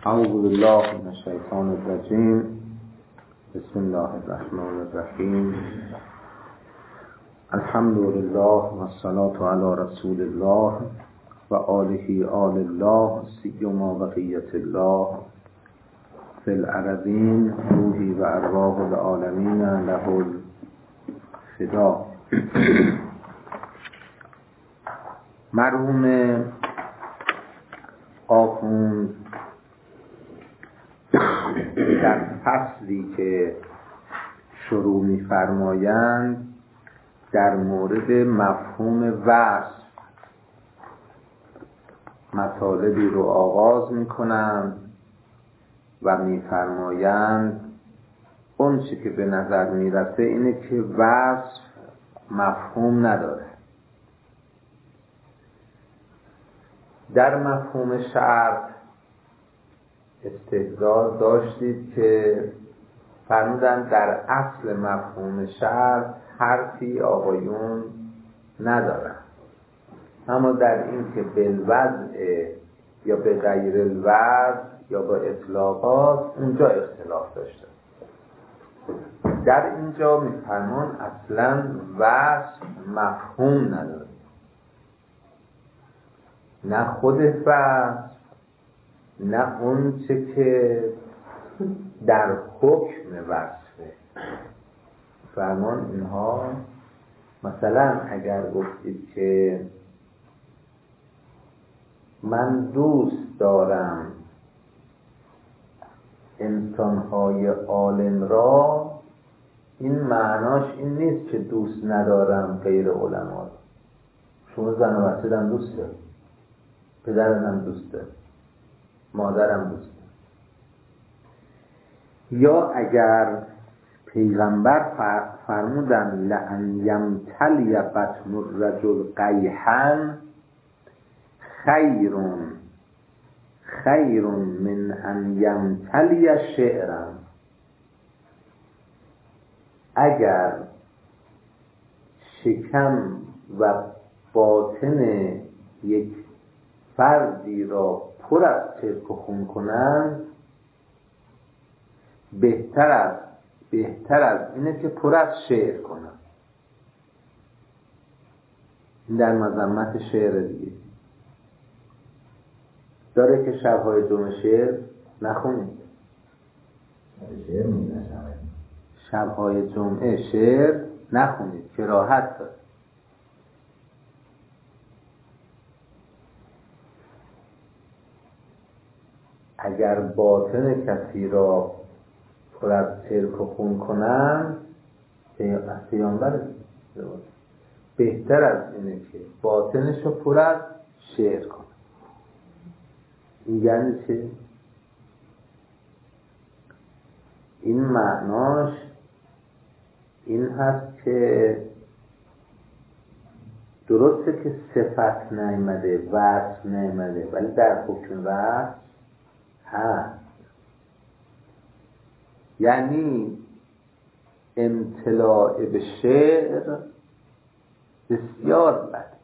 اعوذ بالله من الشیطان الرجیم. بسم الله الرحمن الرحیم. الحمد لله و الصلاة علی رسول الله و آله آل الله سیما بقیت الله فی الارضین روحی و ارواح العالمین له الفدا. مرحوم آخوند در فصلی که شروع می‌فرمایند در مورد مفهوم وصف مطالبی رو آغاز می‌کنند و می‌فرمایند اون چی که به نظر میرسه اینه که وصف مفهوم نداره. در مفهوم شرط استدلال داشتید که فرمودن در اصل مفهوم شرط حرفی آقایون ندارن، اما در این که بالوضع یا به غیر الوضع یا با اطلاقات اونجا اختلاف داشته. در اینجا میفرمان اصلا وصف مفهوم نداره، نه خود وصف نه اون چه که در حکم وصفه. فرمان اینها مثلا اگر گفتید که من دوست دارم انسانهای عالم را، این معناش این نیست که دوست ندارم غیر علما. شما زن و بچه هم دوست دارم، پدرم دوست دارم، مادرم دوست دارم. یا اگر پیغمبر فرمودن لئن یمتلی بطن الرجل قیحا خیر من ان یمتلی شعرا، اگر شکم و باطن یک فردی را پر از چرک و خون کنند بهتر از اینه که پر از شعر کنند. این در مذمت شعر دیگه داره که شبهای جمعه شعر نخونید. شبهای جمعه شعر نخونید، کراهت داره. اگر باطن کسی را پر از چرک و خون کنند، پیامبر بهتر از اینه که باطنش رو پر از شعر کنند. این یعنی چه؟ این معناش این هست که درسته که صفت نیامده، وصف نیامده، ولی در حکم وصف هست. یعنی امتلاع به شعر بسیار بد،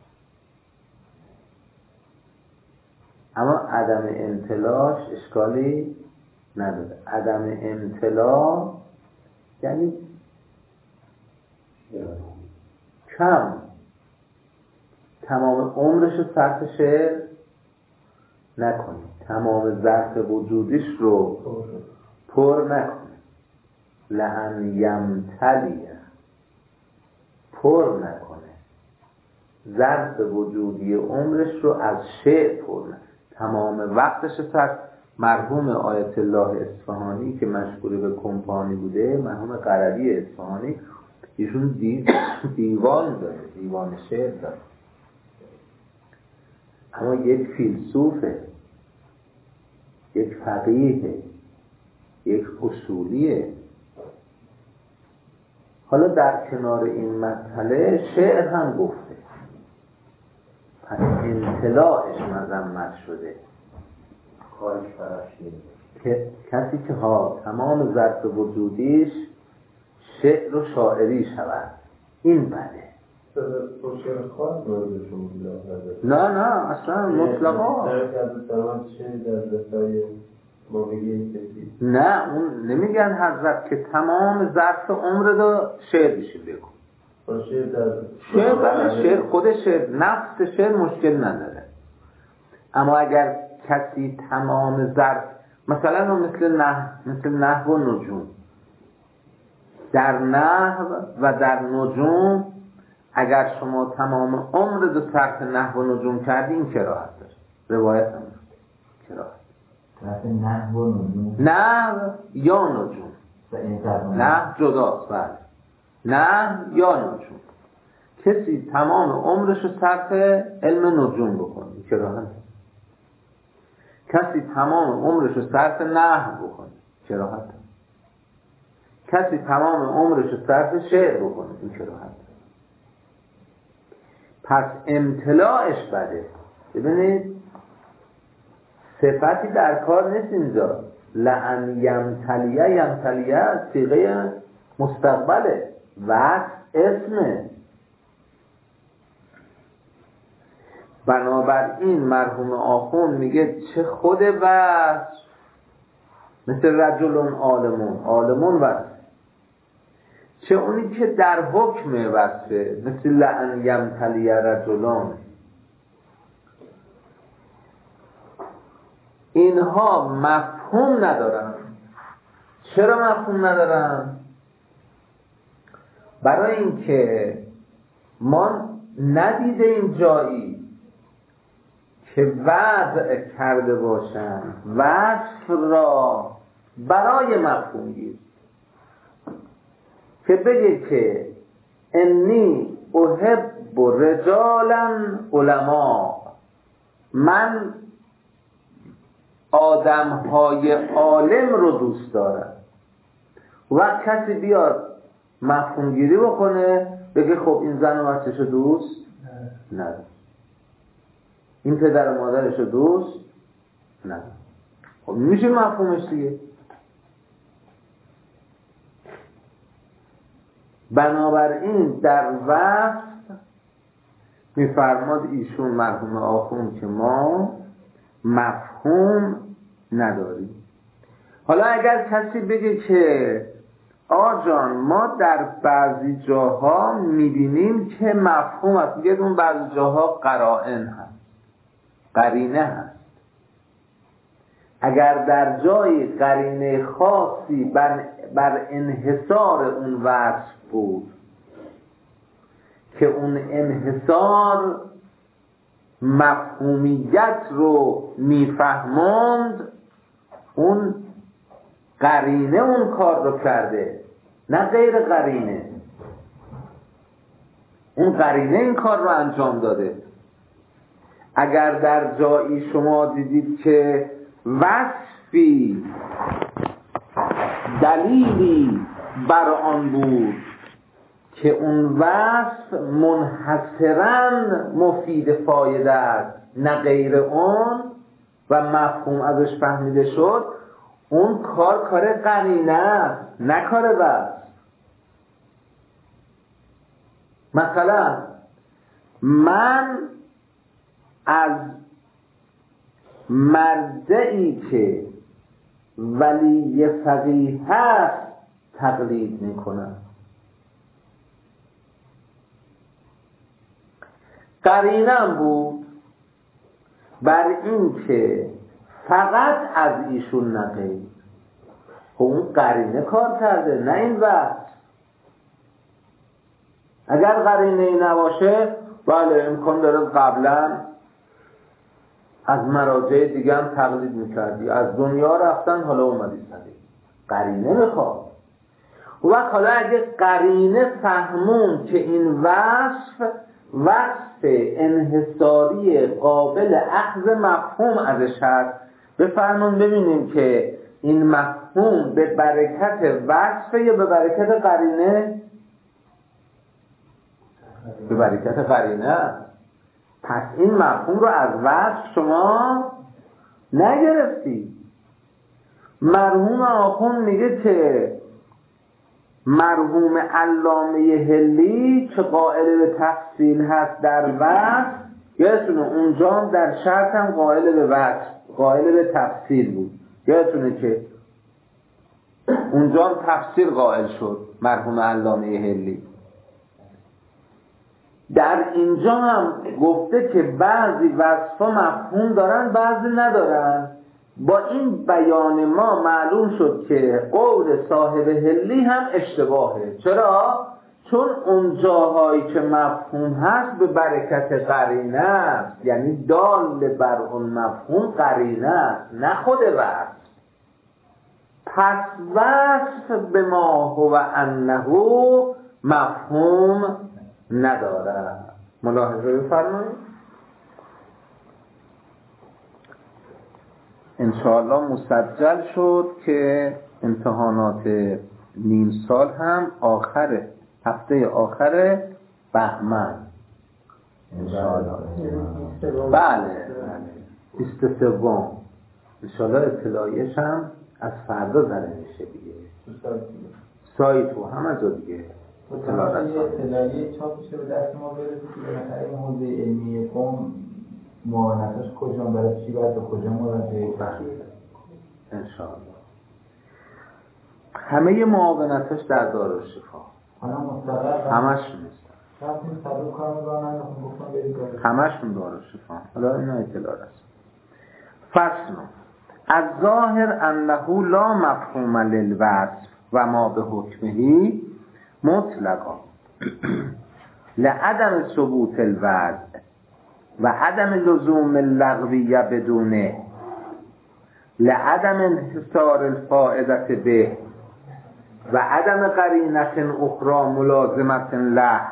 اما عدم امتلاعش اشکالی نداره. عدم امتلاع یعنی کم، تمام عمرش رو صرف شعر نکنه، تمام ظرف وجودیش رو پر نکنه. لئن یمتلی، پر نکنه ظرف وجودی عمرش رو از شعر پر نکنه، تمام وقتش صرف. مرحوم آیت الله اصفهانی که مشغول به کمپانی بوده، مرحوم قرضی اصفهانی، ایشون دیوان داره، دیوان شعر داره، اما یک فیلسوفه، یک فقیهه، یک اصولیه. حالا در کنار این مسئله شعر هم گفته، پس امتلاعش مذمت شده. که کسی که تمام ظرف وجودیش شعر و شاعری شود، این بده. نه اصلا مطلقا نه اون نمیگن حضرت که تمام ظرف عمر رو شعر بشین بگو. شعر خود شعر نفس شعر مشکل نداره، اما اگر کسی تمام ظرف مثلا مثل نحو و نجوم، در نحو و در نجوم اگر شما تمام عمر دو صرف نحو و نجوم کردی این کراهت داره، روایت هم کراهت صرف نحو و نجوم، نحو یا نجوم، نحو جداست، بله نحو یا نجوم، کسی تمام عمرش رو صرف علم نجوم بکنه کراهت، کسی تمام عمرش رو صرف نحو بکنه کراهت، کسی تمام عمرش رو صرف شعر بکنه این کراهت. پس امتلاعش بده. ببینید صفتی در کار نیست اینجا. لعن یمتلیه صیغه مستقبله و اسمه. بنابراین مرحوم آخوند میگه چه خود وصف مثل رجلون عالمون وصف، چه اونی که در حکم وصفه مثل لعن یمتلی رجلون، اینها مفهوم ندارن. چرا مفهوم ندارن؟ برای اینکه ما ندیدیم جایی که وضع کرده باشن وصف را برای مفهوم گیر، که بگه که انی احب رجالا علما، من آدمهای عالم رو دوست دارم. و کسی بیاد مفهوم گیری بکنه بگه خب این زن و بچه‌ش رو دوست نداره، این پدر و مادرش رو دوست نداره، خب میشه مفهومش دیگه. بنابراین در وصف میفرماد ایشون مرحوم آخوند که ما مفهوم نداریم. حالا اگر کسی بگه که آجان ما در بعضی جاها میبینیم که مفهوم هست، میگه اون بعضی جاها قرائن هست، قرینه هست، اگر در جای قرینه خاصی بر انحصار اون وصف بود که اون انحصار مفهومیت رو میفهموند، اون قرینه اون کار رو کرده نه غیر قرینه، اون قرینه این کار رو انجام داده. اگر در جایی شما دیدید که وصفی دلیلی بر آن بود که اون وصف منحصراً مفید فایده است نه غیر اون و مفهوم ازش فهمیده شد، اون کار قرینه است نه کار وصف. مثلا من از مرجعی که ولی فقیه هست تقلید میکنم. قرینم بود بر این که فقط از ایشون نقل، خب اون قرینه کار کرده نه این وقت. اگر قرینه ای نباشه بله امکان داره قبلا از مراجع دیگه هم تقلید میکردی، از دنیا رفتن حالا اومدی سری، قرینه میخواد. و حالا اگه قرینه فهمون که این وصف انحصاری قابل اخذ مفهوم ازش هست، بفرمون ببینیم که این مفهوم به برکت وصفه یا به برکت قرینه؟ به برکت قرینه. پس این مفهوم رو از وصف شما نگرفتی. مرحوم آخوند میگه که مرحوم علامه هلی که قائل به تفصیل هست در وصف، یادتونه اونجا هم در شرط هم قائل به وصف، قائل به تفصیل بود، یادتونه که اونجا هم تفسیر قائل شد مرحوم علامه حلی. در اینجا هم گفته که بعضی وصفا مفهوم دارن بعضی ندارن. با این بیان ما معلوم شد که قول صاحب حلی هم اشتباهه. چرا؟ چون اون جاهایی که مفهوم هست به برکت قرینه است، یعنی دال بر اون مفهوم قرینه است نه خود وصف. پس وصف به ما هو انه مفهوم نداره. ملاحظه بفرمایید. انشاءالله مسجل شد که امتحانات نیم سال هم هفته آخر بهمن انشاءالله. بله 23 انشاءالله. اطلاعیش هم از فردا زده میشه دیگه، سایت و همه جا دیگه اطلاعیه چاپ میشه به دست ما برسه که بالاخره این حوزه علمی قوم معاونتش کجا برای چی باید به کجا مراجعه کنیم انشاءالله. همه معاونتش در دارالشفا همشون همشون دارالشفا. حالا اینا اطلاع رسید. فصل از ظاهر انه لا مفهوم للوصف و ما به حکمهی مطلقا لعدم ثبوت الوضع و عدم لزوم اللغویه بدونه لعدم انحصار الفائدة به و عدم قرینة اخرى ملازمة له.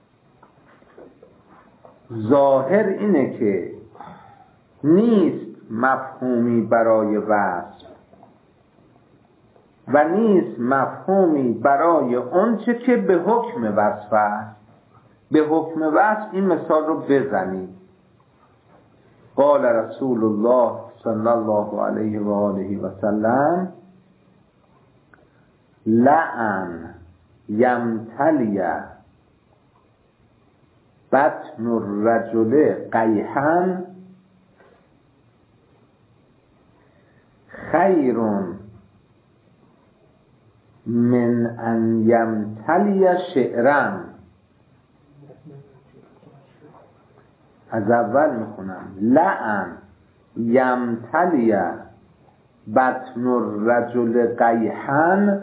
ظاهر اینه که نیست مفهومی برای وصف و نیست مفهومی برای اونچه که به حکم وصف است. به حکم وصف این مثال رو بزنید. قال رسول الله صلی الله علیه و آله و سلم لعن یمتلی بطن الرجل قیحا خیر من ان یمتلی شعرا. از اول میخونم. لعن یمتلی بطن الرجل قیحا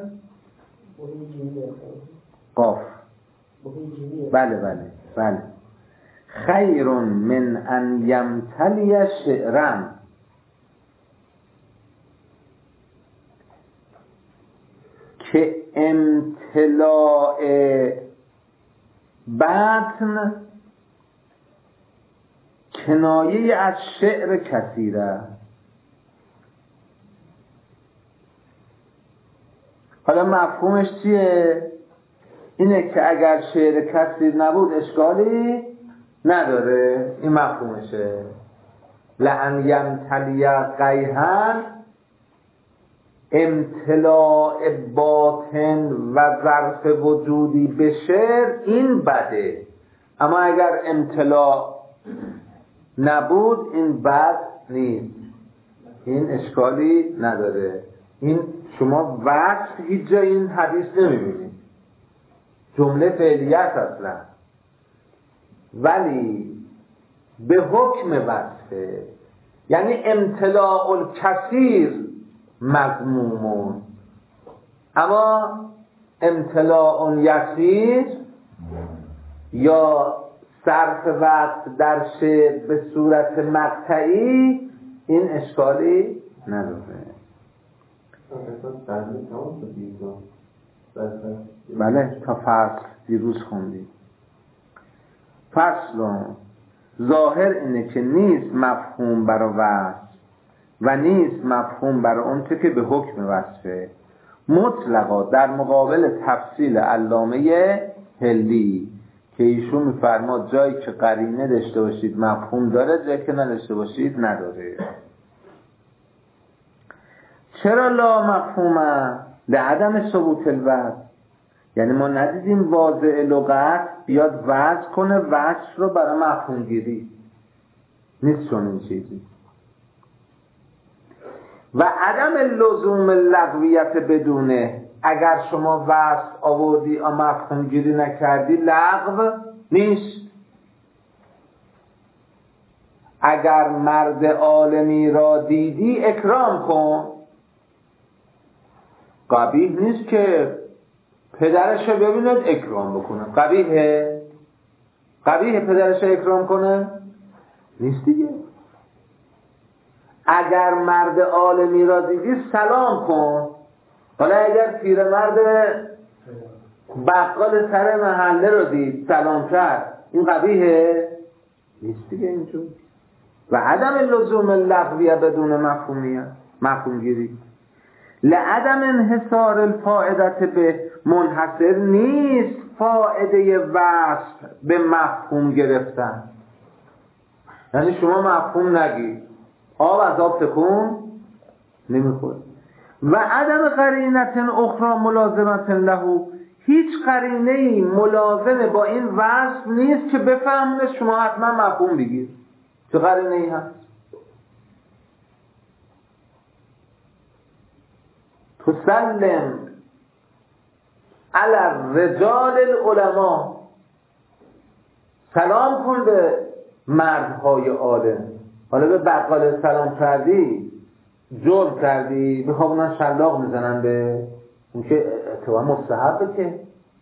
قاف بله خیر من ان یمتلی شعرا. که امتلاء بطن کنایه از شعر کثیره. حالا مفهومش چیه؟ اینه که اگر شعر کثیر نبود اشکالی نداره. این مفهومشه. لعن یمتلی قیحا امتلاء باطن و ظرف وجودی به شعر این بده، اما اگر امتلاء نبود این بد نیست، این اشکالی نداره. این شما وصف هیچ جای این حدیث نمیبینید، جمله فعلیت اصلا، ولی به حکم وصفه. یعنی امتلاء الکثیر مذمومون اما امتلاء یسیر یا صرف وقت در شعر به صورت مقطعی این اشکالی نداره. بله تا فصل دیروز خوندیم. فصل ظاهر اینه که نیست مفهوم برای وصف و نیست مفهوم برای اون که به حکم وصفه مطلقا، در مقابل تفصیل علامه حلی که ایشون میفرماد جایی که قرینه داشته باشید مفهوم داره، جایی که نداشته باشید نداره. چرا لا مفهومه؟ لعدم ثبوت الوصف. یعنی ما ندیدیم واضع لغت بیاد وضع کنه وصف رو برای مفهوم گیری، نیست چون این چیزی. و عدم لزوم لغویت بدونه، اگر شما وصف آوردی مفهوم گیری نکردی لغو نیست. اگر مرد عالمی را دیدی اکرام کن. قبیح نیست که پدرش رو ببیند اکرام بکنه. قبیحه پدرش رو اکرام کنه؟ نیست دیگه. اگر مرد عالمی را دیدی سلام کن. حالا اگر پیرمرد بقال سر محله رو دید سلام کرد، این قبیحه؟ نیست دیگه اینجور. و عدم لزوم لغویه بدون مفهوم گیری. لعدم انحصار الفائدت به منحصر نیست فائده وصف به مفهوم گرفتن. یعنی شما مفهوم نگی، آب از آب تکون نمیخوره. و عدم قرینت اخرى ملازمت له، هیچ قرینه‌ای ملازمه با این وصف نیست که بفهمونه شما حتما مفهوم بگیر. چه قرینه‌ای هست؟ تسلم علی الرجال العلماء، سلام کن به مردهای عالم. حالا به بقال سلام کردی جرم کردی، بخوابونن شلاق میزنن به اون که اتفاقا مستحبه. که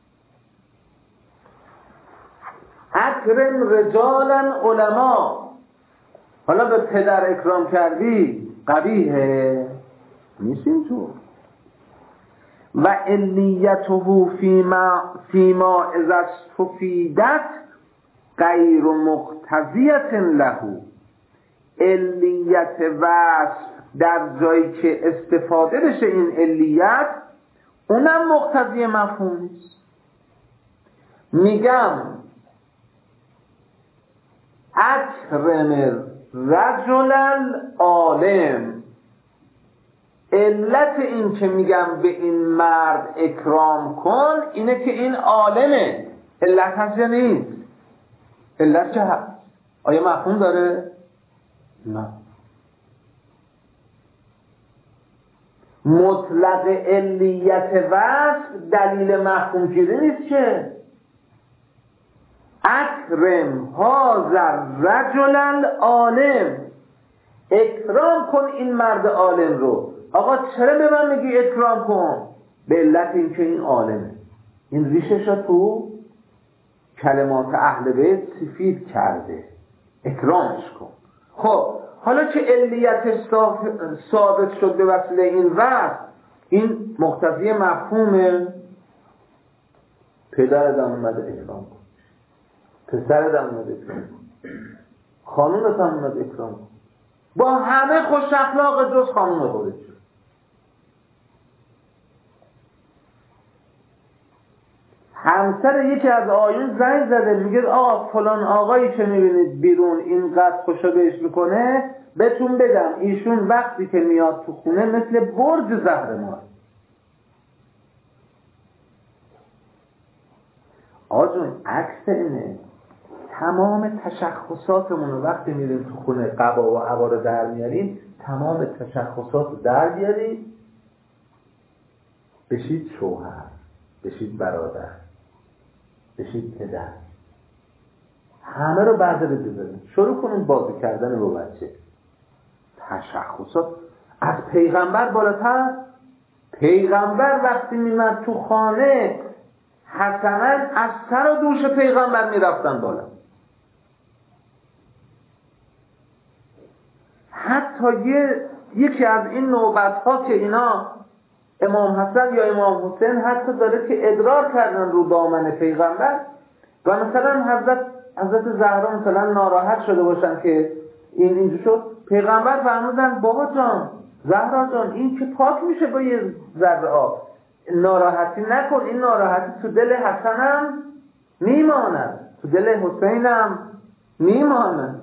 اکرم رجالا علما، حالا به پدر اکرام کردی قبیحه؟ نیست اینطور. و علیته فیما اذا استفیدت غیر مقتضیت له، علیت وصف در جایی که استفاده بشه این علیت اونم مقتضی مفهوم نیست. میگم اکرم رجل العالم، علت این که میگم به این مرد اکرام کن اینه که این عالمه. علت هست یا نیست؟ علت چه هست؟ آیا مفهوم داره؟ نه. مطلق علیت وصف دلیل مفهوم گیری نیست. که اکرم هذا الرجل العالم، اکرام کن این مرد عالم رو. آقا چرا به من میگی اکرام کن؟ به علت این که این عالمه. این ریشش رو تو کلمات اهل بیت سفید کرده، اکرامش کن. خب حالا که علیت ثابت شد به وسیله این وصف، این مقتضی مفهومه. پدرت هم اومده اکرام کن، پسرت هم اومده اکرام کن، خانومت هم اومده اکرام کن. با همه خوش اخلاق جز خانوم خودش. همسر یکی از آیون زنگ زده میگه آقا فلان آقایی که میبینید بیرون اینقدر خوشو بهش میکنه، بهتون بگم ایشون وقتی که میاد تو خونه مثل برج زهرمار. آقا جون عکس اینه. تمام تشخصاتمون رو وقتی میریم تو خونه قبا و عبا رو در میاریم، تمام تشخصات رو در بیاریم، بشید شوهر، بشید برادر، بشید پدر، همه رو برداره بذاریم، شروع کنیم بازی کردن با بچه. تشخصات از پیغمبر بالاتر. پیغمبر وقتی میمد تو خانه حسنا از سر و دوش پیغمبر میرفتن بالا. حتی یکی از این نوبت ها که اینا امام حسن یا امام حسین حتی داره که ادرار کردن رو دامن پیغمبر و مثلا حضرت زهرا مثلا ناراحت شده باشن که این اینجور شد، پیغمبر فرمودن بابا جان، زهرا جان، این که پاک میشه با یه ذره آب، ناراحتی نکن، این ناراحتی تو دل حسنم میماند، تو دل حسینم میماند.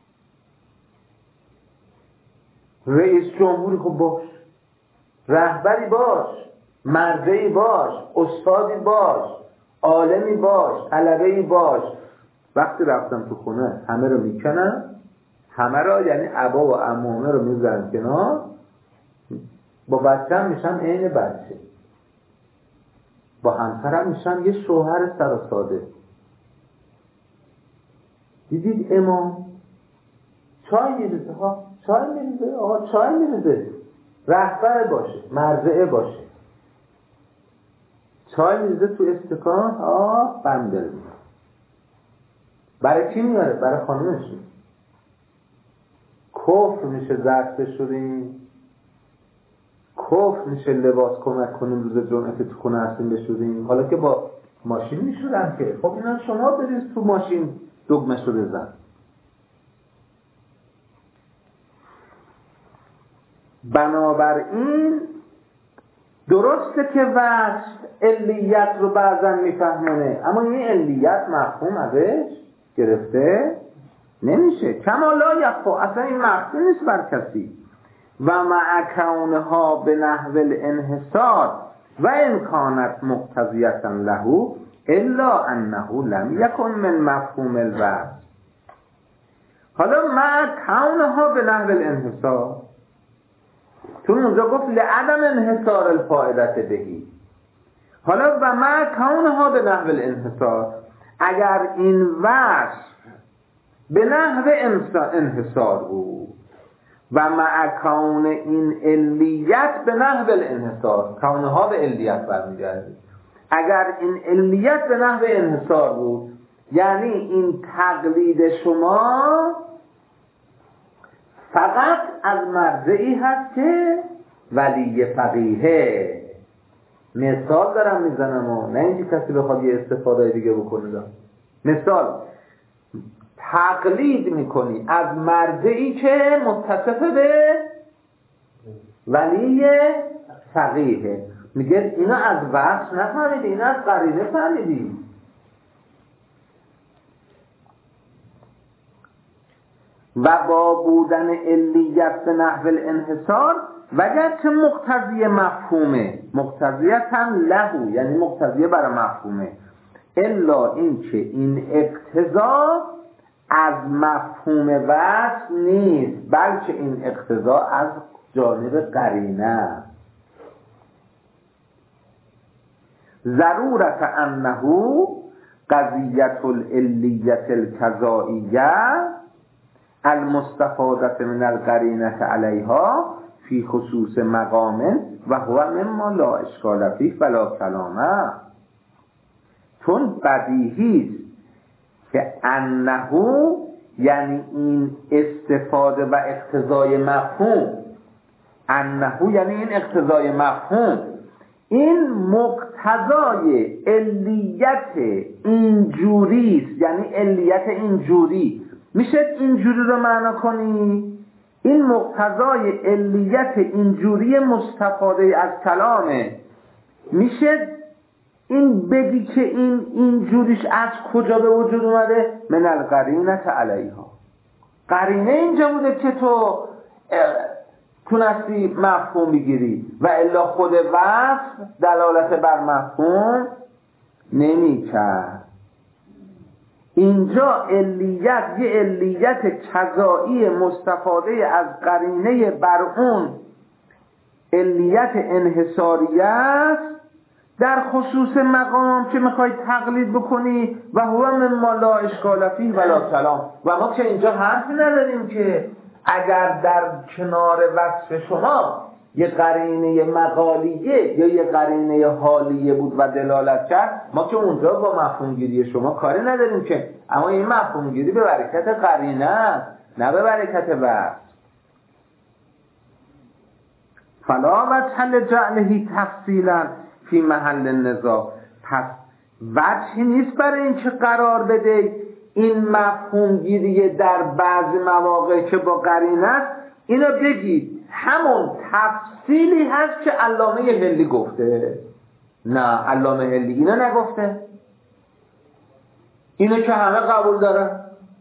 رئیس جمهوری خب باش، رهبری باش، مرجعی باش، استادی باش، عالمی باش، طلبه‌ای باش. وقتی رفتم تو خونه همه رو میکنن، همه را یعنی ابا و عمومه رو میذارن کنار، با بچه‌م میشم عین بچه، با همسرم میشم یه شوهر سر و ساده. دیدید امام چای میریزه، ها چای میریزه، آقا چای میریزه، رهبر باشه، مرجعه باشه، چای میریزه تو استکان، بندل میاره. برای کی میاره؟ برای خانومش. کفر میشه ظرف بشوریم، کفر میشه لباس کمک کنیم روز جمعه که تو خونه هستیم بشوریم. حالا که با ماشین میشورن که خب اینا شما برید تو ماشین دگمشو بزن. بنابراین درسته که وصف علیت رو بعضا میفهمونه، اما این علیت مفهوم ازش گرفته نمیشه. کما لا یخفا، اصلا این مفهوم نیست بر کسی. و مع کونها به نحو الانحصار و ان کانت مقتضیة له الا انه لم یکن من مفهوم الوصف. حالا مع کونها به نحو الانحصار، تو اونجا گفت لعدم انحصار الفائدة بهی. حالا و مع کونها به نحو الانحصار، اگر این وصف به نحو انحصار بود و مع کون این علیت به نحو الانحصار، کونها به علیت برمیگرده، اگر این علیت به نحو انحصار بود، یعنی این تقلید شما فقط از مرجعی هست که ولی فقیهه. مثال دارم میزنم و نه اینکه کسی بخواد یه استفاده دیگه بکنه. مثال تقلید میکنی از مرجعی که متصف به ولی فقیهه. میگه اینا از وصف نفهمیدی، اینا از قرینه فهمیدی. و با بودن علیت به نحو الانحصار وگرچه مقتضی مفهومه، مقتضیتاً له یعنی مقتضیه برای مفهومه، الا این که این اقتضا از مفهوم وصف نیست، بلکه این اقتضا از جانب قرینه. ضرورت انه قضیت العلیت الکذائیه المستفاده من القرینه علیها فی خصوص مقام و هو مما لا اشکال فیه ولا کلامه. چون بدیهی که انه یعنی این استفاده و اقتضای مفهوم، انه یعنی این اقتضای مفهوم، این مقتضای علیت اینجوری، یعنی علیت اینجوری میشه اینجوری رو معنا کنی. این مقتضای علیت اینجوری مستفاده از کلامه، میشه این بگی که این اینجوریش از کجا به وجود اومده؟ من القرینه علیها، قرینه اینجا بوده که تو تونستی مفهوم بگیری و الا خود وصف دلالت بر مفهوم نمی کرد. اینجا علیت یه علیت کذایی مستفاده از قرینه بر اون علیت انحصاریه است در خصوص مقام که میخوای تقلید بکنی و هو مما لا اشکال فیه ولا کلام. و ما که اینجا حرفی نداریم که اگر در کنار وصف شما یه قرینه مقالیه یا یه قرینه حالیه بود و دلالت کرد، ما که اونجا با مفهوم گیری شما کاری نداریم که، اما این مفهوم گیری به برکت قرینه است نه به برکت وصف. فلا وجه لجعله تفصیلا فی محل النزاع، پس وجهی نیست برای این که قرار بده این مفهوم گیری در بعض مواقع که با قرینه است اینو بگید همون تفصیلی هست که علامه حلی گفته. نه، علامه حلی اینو نگفته، اینو که همه قبول دارن.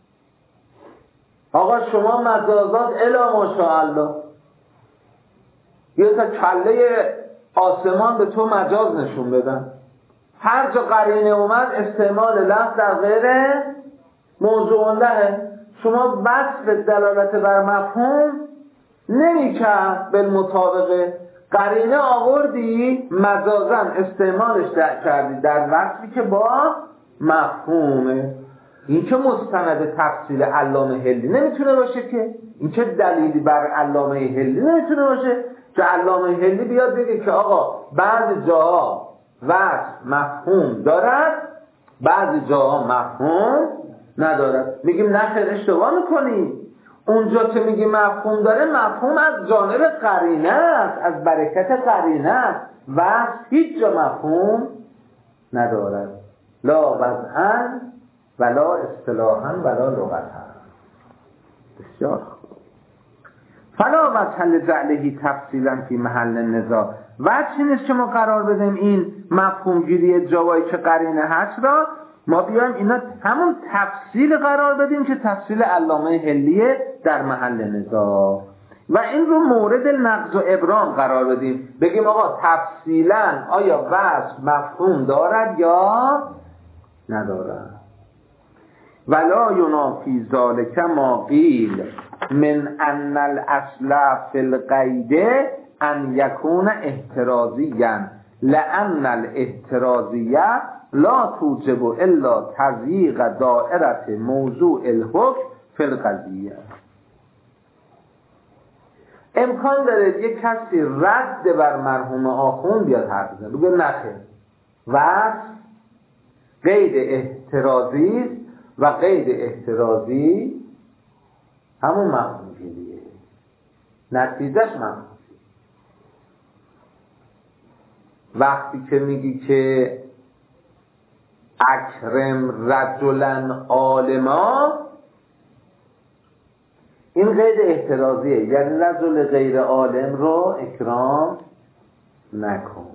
آقا شما مجازات الا ماشاءالله، یه تا کله آسمان به تو مجاز نشون بدن، هر جا قرینه اومد استعمال لفظ در غیر موضوع له. شما وصف دلالت بر مفهوم نمی کرد بالمطابق قرینه آوردی مجازاً استعمالش کردی در وصفی که با مفهومه. این که مستند تفصیل علامه هلی نمیتونه باشه که، این که دلیلی بر علامه هلی نمیتونه باشه که علامه هلی بیاد بگه که آقا بعضی جاها وصف مفهوم دارد بعضی جاها مفهوم ندارد. میگیم نه خیر اشتباه میکنی، اونجا که میگی مفهوم داره مفهوم از جانب قرینه است، از برکت قرینه است، وصف هیچ جا مفهوم ندارد، لا وضعاً ولا اصطلاحاً ولا لغتاً. بسیار خوب. فلا وجه لجعله تفصیلا فی محل نزاع، وجه نیست که ما قرار بدیم این مفهوم گیری جوایی که قرینه هست را ما بیایم اینا همون تفصیل قرار بدیم که تفصیل علامه هلیه در محل نزاع و این رو مورد نقض و ابرام قرار بدیم، بگیم آقا تفصیلا آیا وصف مفهوم دارد یا ندارد. ولا ینافی ذلک ما قیل من ان الاصل فی القید ان یکون احترازیا لان الاحترازیه لا توجب الا تضییق دائره موضوع الحکم فی القضیه. امکان داره یک کسی رد بر مرحوم آخوند بیاد حرف بزنه بگه نخیر وصف قید احترازی و قید احترازی همون مفهوم گیریه، نتیجهش مفهوم. وقتی که میگی که اکرم رجلا عالما، این قید احترازیه، یعنی رجل غیر عالم رو اکرام نکن.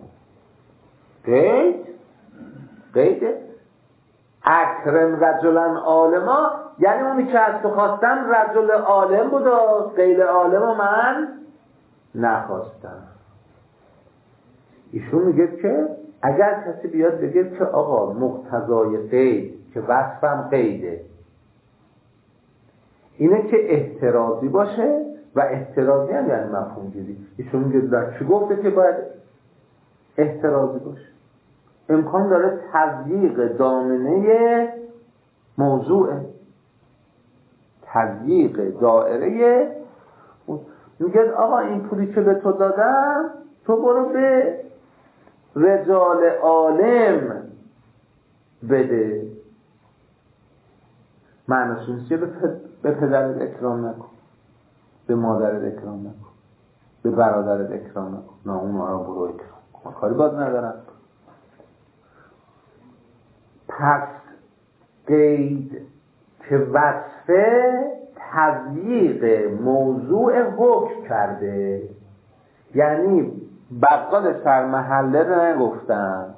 قید اکرم رجلا عالما یعنی اونی که از تو خواستم رجل عالم بود و غیر عالم و من نخواستم. ایشون میگه که اگر کسی بیاد بگه که آقا مقتضای قید که وصفم قیده اینه که احترازی باشه و احترازی هم یعنی مفهوم گیری، ایشون میگه در چی گفته که باید احترازی باشه؟ امکان داره تضییق دامنه موضوع، تضییق دائره. میگه آقا این پولی که به تو دادم تو برو به رجال عالم بده. معنیش نیست که به پدرت اکرام نکن، به مادرت اکرام نکن، به برادرت اکرام نکن، نه اونها را برو اکرام کن، کاری باید ندارم. پس قید که وصفه تضییق موضوع حکم کرده، یعنی بقال سرمحله رو نگفتن،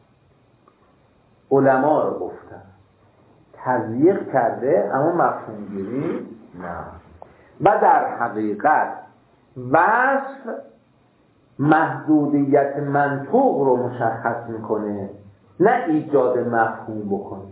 علما رو گفتن، تضییق کرده اما مفهوم گیری نه. و در حقیقت وصف محدودیت منطوق رو مشخص میکنه، نه ایجاد مفهوم بکنه.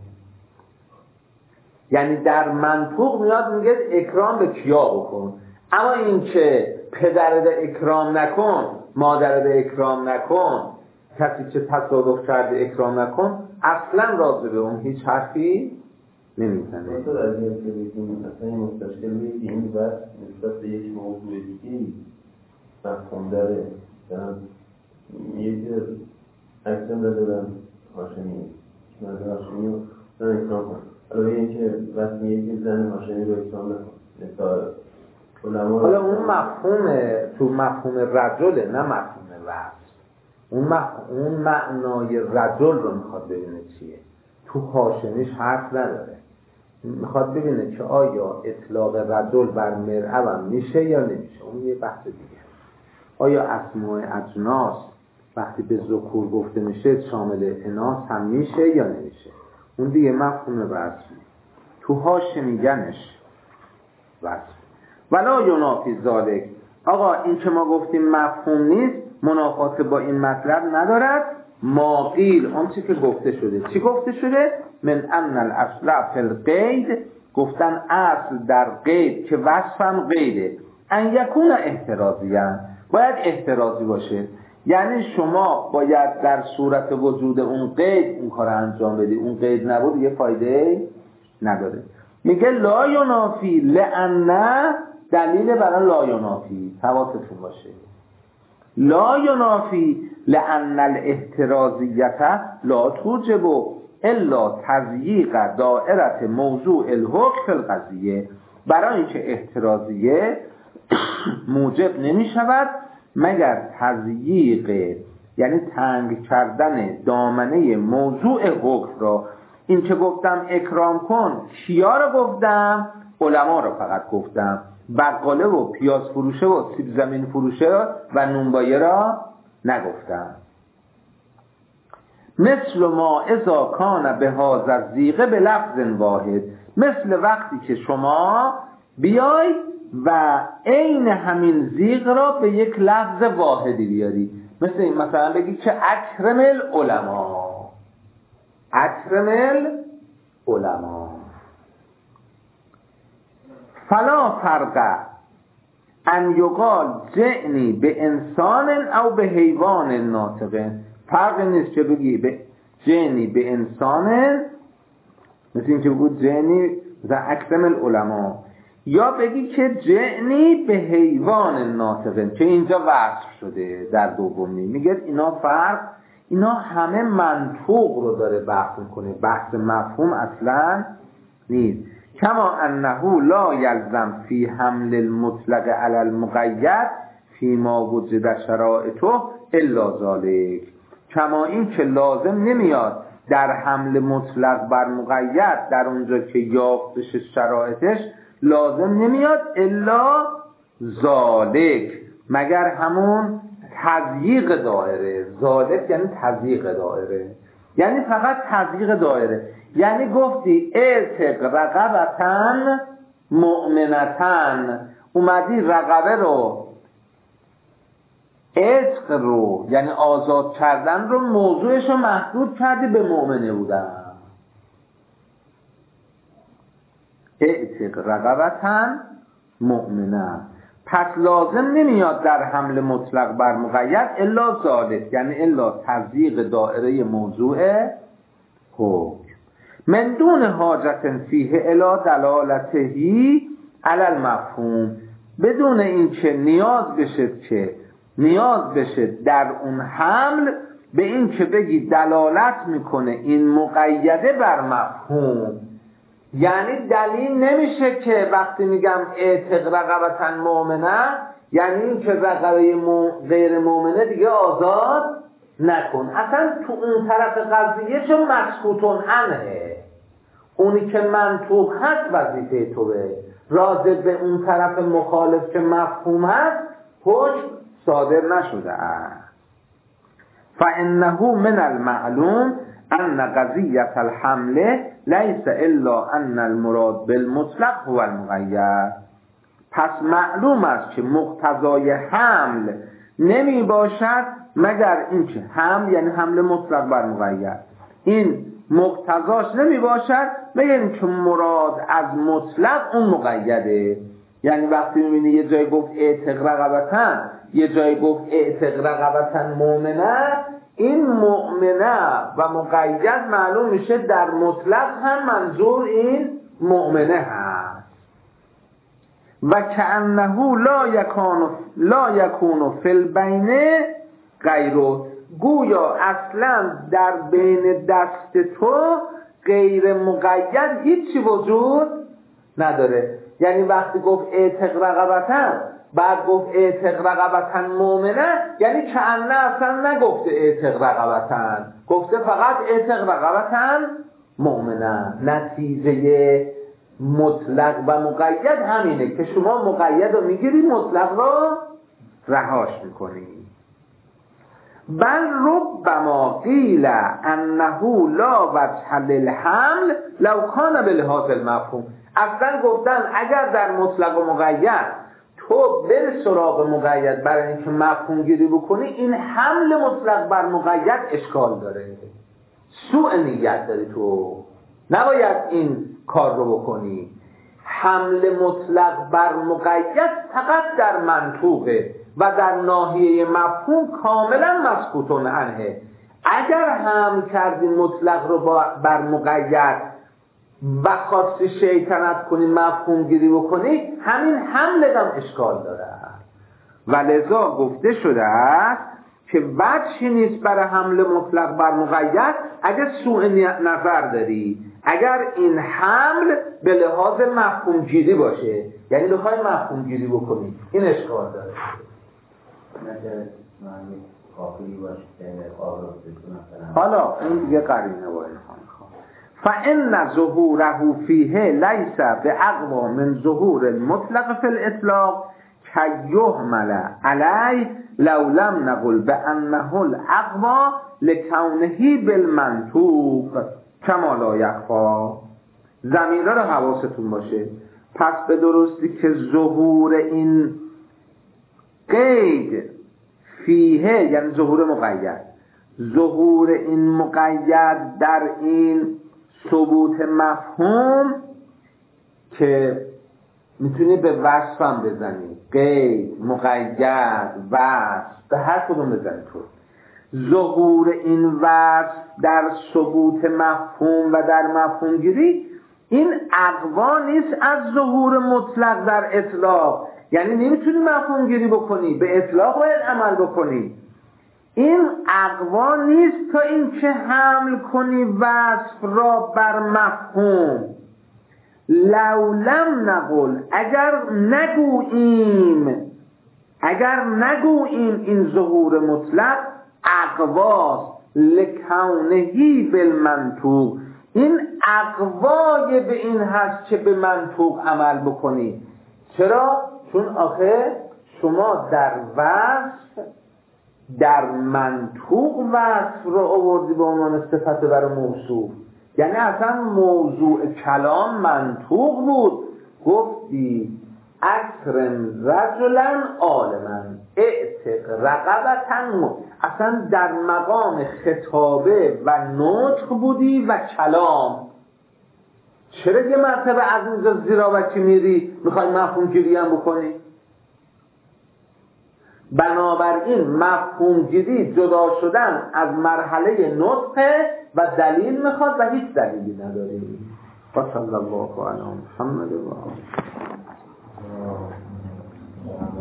یعنی در منطوق میاد میگه اکرام به کیا بکن، اما این که پدرت اکرام نکن، مادرت اکرام نکن، کسی که تصادف کرده اکرام نکن، اصلا راضی به اون هیچ حرفی نمیزنه. مثلا از این که بگیم مثلا این مستشکلی که این بحث نسبت به یک موضوع دیگه مفهوم داره، مثلا یکی اکرام دادن هاشمی، مرد هاشمی رو زن اکرام کن، حالا این که وقتی یکی زن هاشمی رو اکرام نکن مثال علما. حالا اون مفهوم تو مفهوم رجله، نه مفهوم وصف. اون معنای رجل رو میخواد ببینه چیه، تو هاشمیش حرف نداره، میخواد ببینه که آیا اطلاق رجل بر مرأة میشه یا نمیشه. اون یه بحث دیگه. آیا اسماء اجناس وقتی به ذکور گفته میشه شامل اناث هم میشه یا نمیشه، اون دیگه مفهوم وصف. تو هاشمیگنش وصف. ولا ینافی ذالک، آقا این که ما گفتیم مفهوم نیست منافات با این مطلب ندارد. ما قیل، اون چی که گفته شده. چی گفته شده؟ من ان الاصل فی القید، گفتن اصل در قید که وصفم قیده، ان یکون احترازیان، باید احترازی باشه. یعنی شما باید در صورت وجود اون قید اون کار انجام بدی، اون قید نبود یه فایده نداره. میگه لا ینافی لأن دلیل برای لا ینافی، حواستون باشه، لا ینافی لأن الاحترازیت لا توجب الا تضییق دائره موضوع الحکم فی القضیه. برای اینکه احترازیه موجب نمی شود مگر تضییق، یعنی تنگ کردن دامنه موضوع حکم را. این که گفتم اکرام کن کیا رو گفتم؟ علما رو فقط گفتم، بقاله و پیاز فروشه و سیب زمین فروشه و نونبایه را نگفتم. مثل ما اذا کان به هذا الزیغه به لفظ واحد، مثل وقتی که شما بیای و عین همین زیغ را به یک لفظ واحدی بیاری. مثل این مثلا بگی که اکرم العلماء، اکرم العلماء. فلا فرق ان یقال جئنی به انسان او به حیوان ناطق. فرق نیست که بگی به جئنی به انسان، مثل این که بگو جئنی ذا اکرم العلماء، یا بگی که جئنی به حیوان ناطق که اینجا وصف شده در دومی. میگه اینا فرق، اینا همه منطوق رو داره بحث میکنه، بحث مفهوم اصلا نیست. کما انه لا یلزم فی حمل المطلق علی المقید فی ما وجد شرائطه الا ذلک. کما این که لازم نمیاد در حمل مطلق بر مقید در اونجا که یافتش شرایطش لازم نمیاد الا ذالک، مگر همون تضییق دایره. ذالک یعنی تضییق دایره، یعنی فقط تضییق دایره. یعنی گفتی اعتق رقبتن مؤمنتن، اومدی رقبه رو، عتق رو یعنی آزاد کردن رو موضوعش رو محدود کردی به مؤمنه بودن. اعتق رقبتن مؤمنه، پس لازم نمیاد در حمل مطلق بر مقید الا ذالک، یعنی الا تضییق دائره موضوع حکم. من دون حاجت فیه الی دلالتهی علی المفهوم، بدون این که نیاز بشه در اون حمل به این که بگی دلالت میکنه این مقیده بر مفهوم. یعنی دلیل نمیشه که وقتی میگم اعتق رقبتن مؤمنه یعنی این که رقبه غیر مؤمنه دیگه آزاد نکن. اصلا تو اون طرف قضیه چون مسکوتون عنه، اونی که منطوق هست وظیفه توه، راجع به اون طرف مخالف که مفهوم هست حکم صادر نشده است. فانه من المعلوم ان قضیه الحمل لیس الا ان المراد بالمطلق هو المقید. پس معلوم است که مقتضای حمل نمی باشد مگر اینکه حمل یعنی حمل مطلق بر مقید، این مقتضاش نمی باشد مگر اینکه مراد از مطلق اون مقیده. یعنی وقتی میبینی یه جای گفت اعتق رقبتن، یه جای گفت اعتق رقبتن مؤمنه، این مؤمنه و مقید معلوم میشه در مطلق هم منظور این مؤمنه هست. و کأنه لا یکون فی البین غیره، گویا اصلا در بین دست تو غیر مقید هیچی وجود نداره. یعنی وقتی گفت اعتق رقبتن بعد گفت اعتق رقبتن مؤمنه، یعنی کأنه اصلا نگفته اعتق رقبتن، گفته فقط اعتق رقبتن مؤمنه. نتیجه مطلق و مقید همینه که شما مقید رو میگیری مطلق رو رهاش میکنی. بل ربما قیل انه لا وجه للحمل لو کان بلحاظ المفهوم. اصلا گفتن اگر در مطلق و مقید تو بر سراغ مقید برای اینکه مفهوم گیری بکنی، این حمل مطلق بر مقید اشکال داره، سوء نیت داری، تو نباید این کار رو بکنی. حمل مطلق بر مقید فقط در منطوقه، و در ناحیه مفهوم کاملا مسکوت عنه. اگر حمل کردی مطلق رو بر مقید و خواستی شیطنت کنی مفهوم گیری بکنی، همین حمل هم اشکال داره و لذا گفته شده است که وجهی نیست برای حمل مطلق بر مقید اگر سوء نظر داری، اگر این حمل به لحاظ مفهوم گیری باشه، یعنی بخوای مفهوم گیری بکنی، این اشکال داره. حالا این دیگه قرینه با این فإن ظهوره فیه لیس بأقوى من ظهور المطلق فی الاطلاق کیهمل علی لو لم نقل بأنه الأقوى لکونه بالمنطوق کما لا یخفی. ضمیرها رو حواستون باشه. پس به درستی که ظهور این قید فیه یعنی ظهور مقید، ظهور این مقید در این ثبوت مفهوم که میتونی به وصف هم بزنی، قید، مقید، وصف، به هر کدوم بزنی تو. ظهور این وصف در ثبوت مفهوم و در مفهوم گیری این اقوا نیست از ظهور مطلق در اطلاق، یعنی نمیتونی مفهوم گیری بکنی، به اطلاق باید عمل بکنی. این اقوا نیست تا این که حمل کنی وصف را بر مفهوم. لو لم نقل اگر نگوییم این ظهور مطلق اقواست لکونهی بالمنطوق، این اقوای به این هست که به منطوق عمل بکنی. چرا؟ چون آخه شما در منطوق وصف رو آوردی به عنوان صفت برای موصوف، یعنی اصلا موضوع کلام منطوق بود. گفتی اکرم رجلا عالما اعتق رقبتا، اصلا در مقام خطابه و نطق بودی و کلام. چرا یه مرتبه از اینجا زیرا وکی میری میخوای مفهوم گیری هم بکنی؟ بنابراین مفهوم گیری جدا شدن از مرحله نطقه و دلیل میخواد و هیچ دلیلی نداری. و صلی الله علی محمد و آله.